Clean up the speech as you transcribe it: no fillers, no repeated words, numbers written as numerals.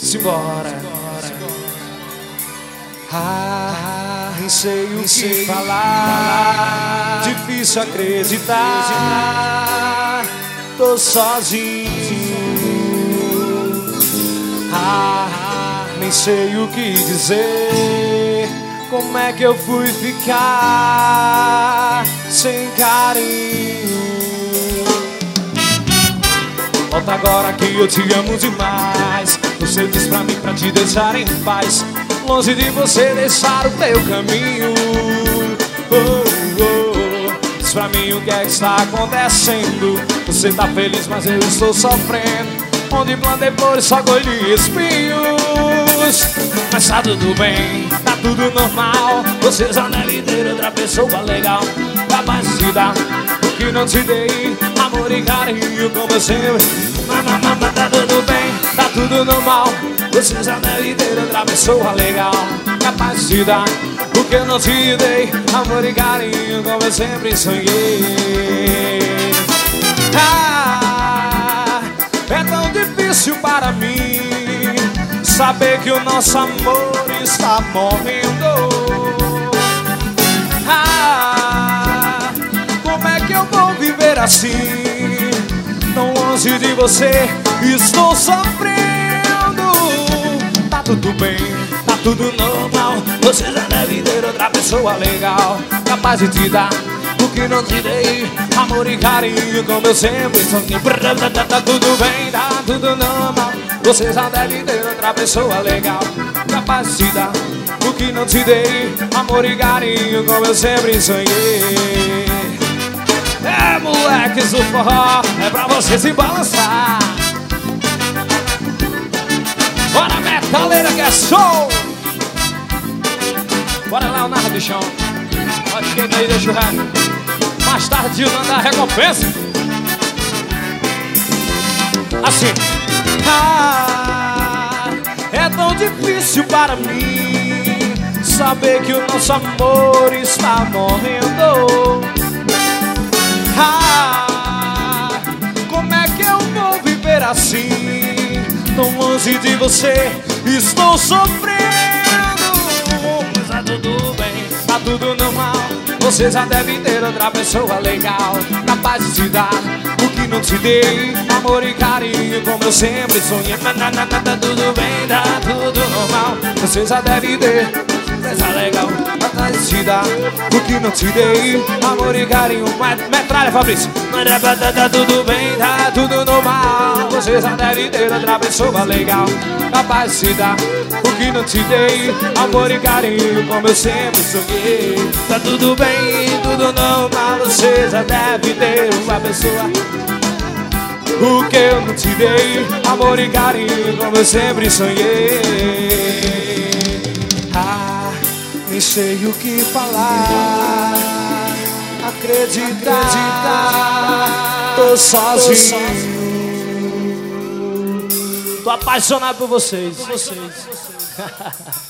Simbora. Nem sei o que falar, difícil acreditar, tô sozinho. Nem sei o que dizer, como é que eu fui ficar sem carinho. Volta agora que eu te amo demais. Você diz pra mim pra te deixar em paz, longe de você deixar o teu caminho. Diz pra mim o que é que está acontecendo. Você tá feliz mas eu estou sofrendo. Onde plantei flores só colhi espinhos. Mas tá tudo bem, tá tudo normal. Você já deve ter outra pessoa legal, capaz de te dar o que não te dei, amor e carinho como eu sempre. Tá tudo bem, tá tudo normal. Você já deve ter outra pessoa legal, capaz de te dar o que eu não te dei, amor e carinho como eu sempre sonhei. É tão difícil para mim saber que o nosso amor está morrendo. Como é que eu vou viver assim, tão longe de você, estou sofrendo. Tá tudo bem, tá tudo normal. Você já deve ter outra pessoa legal, capaz de te dar o que não te dei, amor e carinho como eu sempre sonhei. Tá tudo bem, tá tudo normal. Você já deve ter outra pessoa legal, capaz de te dar o que não te dei, amor e carinho como eu sempre sonhei. É, moleques do forró, é pra você se balançar. Bora, metaleira que é show. Bora, Leonardo bichão. Pode queimar aí, deixa o rap. Mais tarde o nome da recompensa. Assim. É tão difícil para mim saber que o nosso amor está morrendo. Como é que eu vou viver assim, tão longe de você, estou sofrendo. Mas tá tudo bem, tá tudo normal. Você já deve ter outra pessoa legal, capaz de te dar o que não te dei, amor e carinho como eu sempre sonhei. Tá tudo bem, tá tudo normal. Você já deve ter coisa legal, capaz de te dar o que não te dei, amor e carinho. Metralha, Fabrício. Tá tudo bem, tá tudo normal. Você já deve ter outra pessoa legal, capaz de te dar o que não te dei, amor e carinho como eu sempre sonhei. Tá tudo bem, tudo normal. Você já deve ter uma pessoa, o que eu não te dei, amor e carinho como eu sempre sonhei. Nem sei o que falar, acreditar, tô sozinho. Tô apaixonado por vocês.